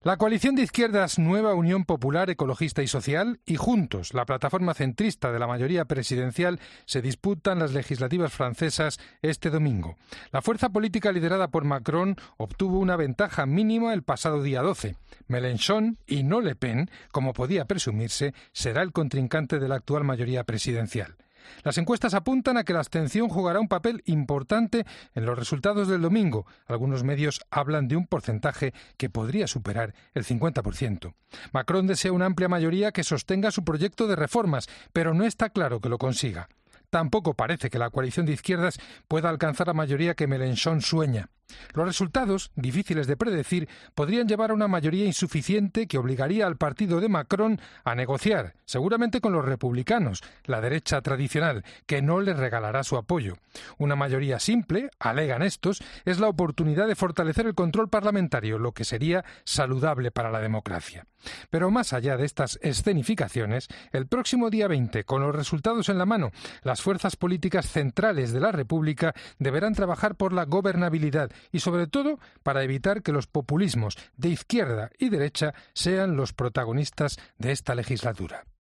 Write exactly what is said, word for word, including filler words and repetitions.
La coalición de izquierdas Nueva Unión Popular, Ecologista y Social y Juntos, la plataforma centrista de la mayoría presidencial, se disputan las legislativas francesas este domingo. La fuerza política liderada por Macron obtuvo una ventaja mínima el pasado día doce. Mélenchon, y no Le Pen, como podía presumirse, será el contrincante de la actual mayoría presidencial. Las encuestas apuntan a que la abstención jugará un papel importante en los resultados del domingo. Algunos medios hablan de un porcentaje que podría superar el cincuenta por ciento. Macron desea una amplia mayoría que sostenga su proyecto de reformas, pero no está claro que lo consiga. Tampoco parece que la coalición de izquierdas pueda alcanzar la mayoría que Mélenchon sueña. Los resultados, difíciles de predecir, podrían llevar a una mayoría insuficiente que obligaría al partido de Macron a negociar, seguramente con los republicanos, la derecha tradicional, que no les regalará su apoyo. Una mayoría simple, alegan estos, es la oportunidad de fortalecer el control parlamentario, lo que sería saludable para la democracia. Pero más allá de estas escenificaciones, el próximo día veinte, con los resultados en la mano, las fuerzas políticas centrales de la República deberán trabajar por la gobernabilidad y sobre todo para evitar que los populismos de izquierda y derecha sean los protagonistas de esta legislatura.